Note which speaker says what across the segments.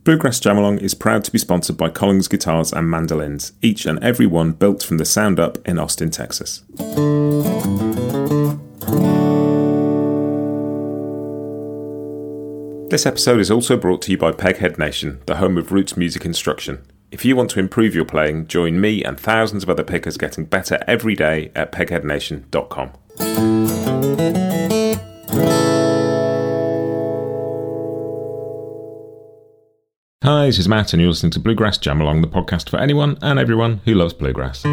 Speaker 1: Bluegrass Jamalong is proud to be sponsored by Collins Guitars and Mandolins, each and every one built from the sound up in Austin, Texas. This episode is also brought to you by Peghead Nation, the home of roots music instruction. If you want to improve your playing, join me and thousands of other pickers getting better every day at pegheadnation.com. Hi, this is Matt and you're listening to Bluegrass Jamalong, the podcast for anyone and everyone who loves bluegrass.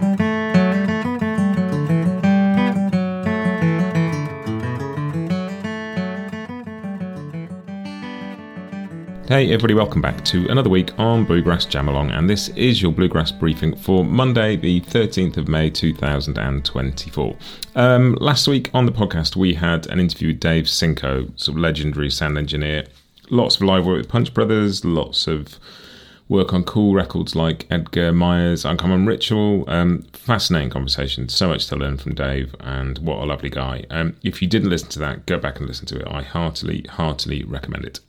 Speaker 1: Hey everybody, welcome back to another week on Bluegrass Jamalong, and this is your Bluegrass briefing for Monday the 13th of May 2024. Last week on the podcast we had an interview with Dave Cinco, sort of legendary sound engineer. Lots of live work with Punch Brothers, lots of work on cool records like Edgar Meyer's Uncommon Ritual. Fascinating conversation, so much to learn from Dave, and what a lovely guy. If you didn't listen to that, go back and listen to it. I heartily recommend it.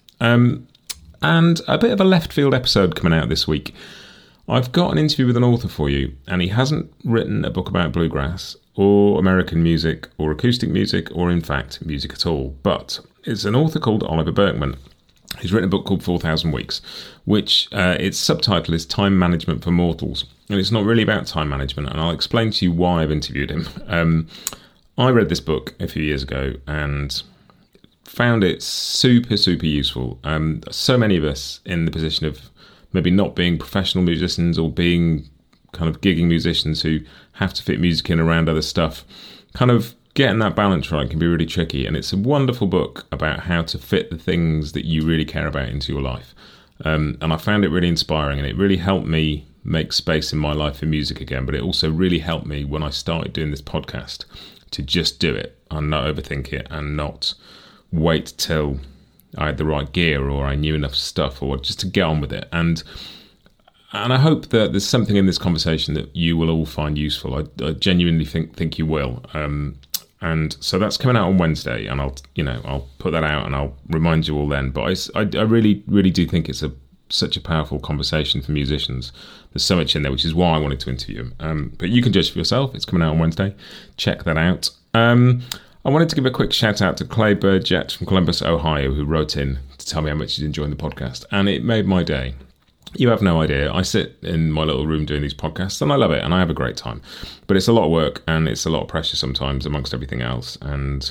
Speaker 1: And a bit of a left field episode coming out this week. I've got an interview with an author for you, and he hasn't written a book about bluegrass or American music or acoustic music or in fact music at all, but it's an author called Oliver Burkeman. He's written a book called 4,000 Weeks, which its subtitle is Time Management for Mortals. And it's not really about time management, and I'll explain to you why I've interviewed him. I read this book a few years ago and found it super useful. So many of us in the position of maybe not being professional musicians or being kind of gigging musicians who have to fit music in around other stuff, kind of getting that balance right can be really tricky, and it's a wonderful book about how to fit the things that you really care about into your life. And I found it really inspiring, and it really helped me make space in my life for music again, but it also really helped me when I started doing this podcast to just do it and not overthink it and not wait till I had the right gear or I knew enough stuff, or just to get on with it. And I hope that there's something in this conversation that you will all find useful. I genuinely think you will. And so that's coming out on Wednesday, and I'll put that out and I'll remind you all then. But I really do think it's such a powerful conversation for musicians. There's so much in there, which is why I wanted to interview him. But you can judge for yourself. It's coming out on Wednesday. Check that out. I wanted to give a quick shout out to Clay Burgett from Columbus, Ohio, who wrote in to tell me how much he's enjoying the podcast, and it made my day. You have no idea. I sit in my little room doing these podcasts and I love it and I have a great time. But it's a lot of work and it's a lot of pressure sometimes amongst everything else. And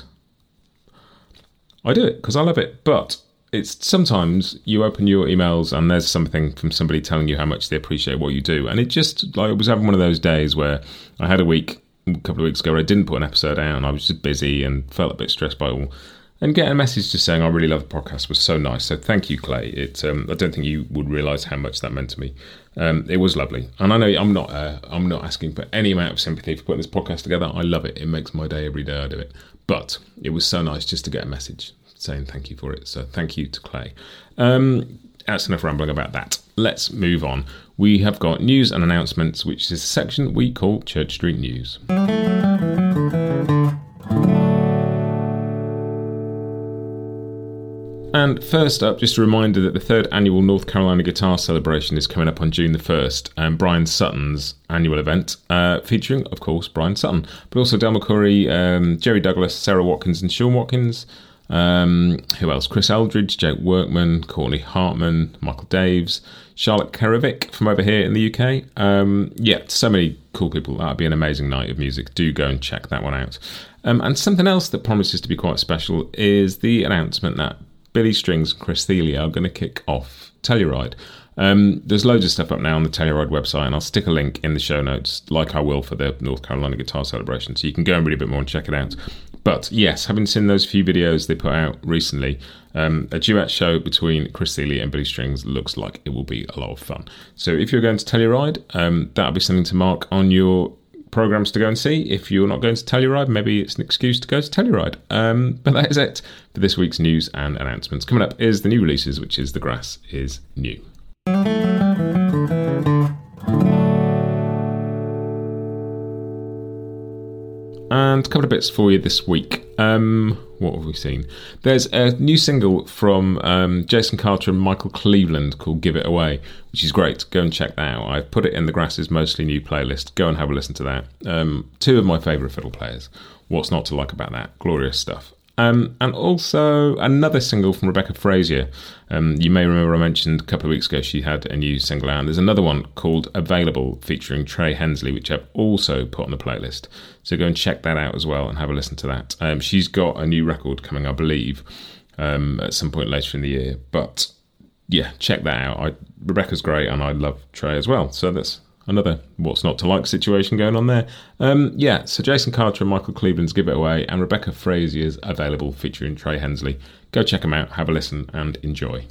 Speaker 1: I do it because I love it. But it's sometimes you open your emails and there's something from somebody telling you how much they appreciate what you do. And it just, I was having one of those days where I had a couple of weeks ago where I didn't put an episode out and I was just busy and felt a bit stressed by it all. And getting a message just saying I really love the podcast was so nice. So thank you, Clay. I don't think you would realise how much that meant to me. It was lovely, and I know I'm not asking for any amount of sympathy for putting this podcast together. I love it. It makes my day every day I do it. But it was so nice just to get a message saying thank you for it. So thank you to Clay. That's enough rambling about that. Let's move on. We have got news and announcements, which is a section we call Church Street News. And first up, just a reminder that the third annual North Carolina Guitar Celebration is coming up on June the 1st, Brian Sutton's annual event, featuring, of course, Brian Sutton, but also Del McCoury, Jerry Douglas, Sarah Watkins and Sean Watkins. Who else? Chris Eldridge, Jake Workman, Courtney Hartman, Michael Daves, Charlotte Kerovic from over here in the UK. So many cool people. That'd be an amazing night of music. Do go and check that one out. And something else that promises to be quite special is the announcement that Billy Strings and Chris Thile are going to kick off Telluride. There's loads of stuff up now on the Telluride website, and I'll stick a link in the show notes, like I will for the North Carolina Guitar Celebration, so you can go and read a bit more and check it out. But yes, having seen those few videos they put out recently, a duet show between Chris Thile and Billy Strings looks like it will be a lot of fun. So if you're going to Telluride, that'll be something to mark on your programs to go and see. If you're not going to Telluride, maybe it's an excuse to go to Telluride. But that is it for this week's news and announcements. Coming up is the new releases, which is The Grass is New. And a couple of bits for you this week. What have we seen? There's a new single from Jason Carter and Michael Cleveland called Give It Away, which is great. Go and check that out. I've put it in the Grass's Mostly New playlist. Go and have a listen to that. Two of my favourite fiddle players. What's not to like about that? Glorious stuff. And also another single from Rebecca Frazier. You may remember I mentioned a couple of weeks ago she had a new single out. And there's another one called Available featuring Trey Hensley, which I've also put on the playlist. So go and check that out as well and have a listen to that. She's got a new record coming, I believe, at some point later in the year. But yeah, check that out. Rebecca's great and I love Trey as well. So that's another what's not to like situation going on there. So Jason Carter and Michael Cleveland's Give It Away and Rebecca Frazier's Available featuring Trey Hensley. Go check them out, have a listen and enjoy.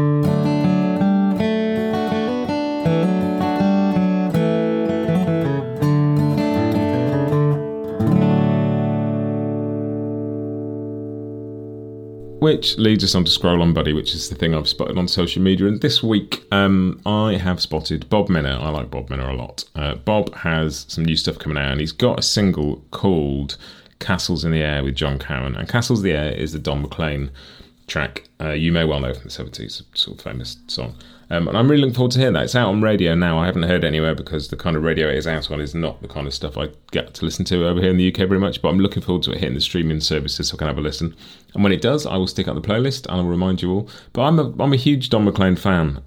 Speaker 1: Which leads us on to Scroll On Buddy, which is the thing I've spotted on social media. And this week, I have spotted Bob Minner. I like Bob Minner a lot. Bob has some new stuff coming out, and he's got a single called Castles in the Air with John Cowan. And Castles in the Air is the Don McLean track. You may well know from the 70s, sort of famous song. And I'm really looking forward to hearing that. It's out on radio now. I haven't heard it anywhere because the kind of radio it is out on is not the kind of stuff I get to listen to over here in the UK very much. But I'm looking forward to it hitting the streaming services so I can have a listen. And when it does, I will stick up the playlist and I'll remind you all. But I'm a huge Don McLean fan.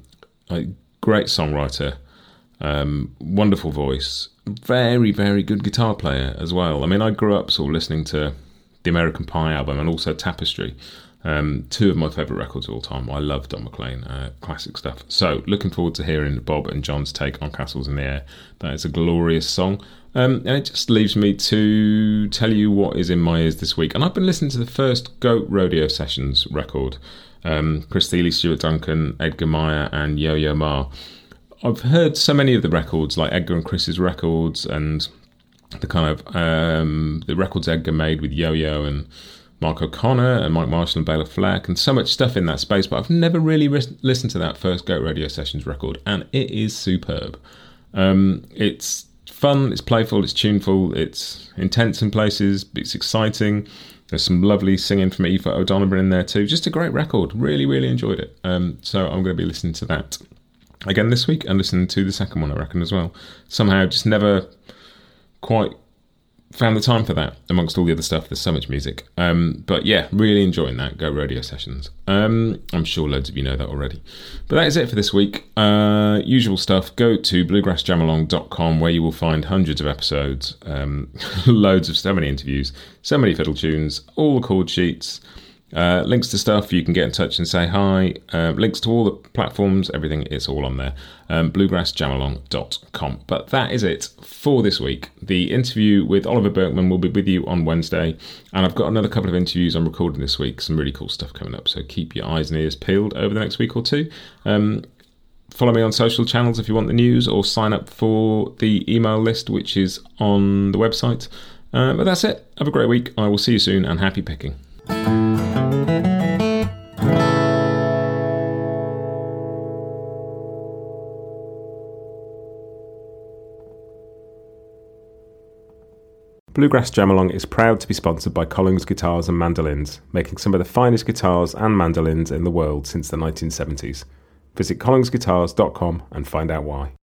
Speaker 1: Great songwriter, wonderful voice, very, very good guitar player as well. I mean, I grew up sort of listening to the American Pie album and also Tapestry. Two of my favourite records of all time. I love Don McLean, classic stuff. So looking forward to hearing Bob and John's take on Castles in the Air. That is a glorious song. And it just leaves me to tell you what is in my ears this week. And I've been listening to the first Goat Rodeo Sessions record. Chris Thile, Stuart Duncan, Edgar Meyer and Yo-Yo Ma. I've heard so many of the records, like Edgar and Chris's records and the kind of the records Edgar made with Yo-Yo and Mark O'Connor and Mike Marshall and Bela Fleck and so much stuff in that space, but I've never really listened to that first Goat Radio Sessions record, and it is superb. It's fun, it's playful, it's tuneful, it's intense in places, it's exciting. There's some lovely singing from Aoife O'Donovan in there too. Just a great record. Really, really enjoyed it. So I'm going to be listening to that again this week and listening to the second one, I reckon, as well. Somehow just never quite found the time for that amongst all the other stuff. There's so much music. But yeah, really enjoying that Go Radio Sessions. I'm sure loads of you know that already. But that is it for this week. Usual stuff. Go to bluegrassjamalong.com where you will find hundreds of episodes, loads of so many interviews, so many fiddle tunes, all the chord sheets, links to stuff you can get in touch and say hi, links to all the platforms, everything is all on there. bluegrassjamalong.com. But that is it for this week. The interview with Oliver Berkman will be with you on Wednesday, and I've got another couple of interviews I'm recording this week, some really cool stuff coming up, so keep your eyes and ears peeled over the next week or two. Follow me on social channels if you want the news, or sign up for the email list which is on the website. But that's it. Have a great week. I will see you soon, and happy picking. Bluegrass Jamalong is proud to be sponsored by Collings Guitars and Mandolins, making some of the finest guitars and mandolins in the world since the 1970s. Visit collingsguitars.com and find out why.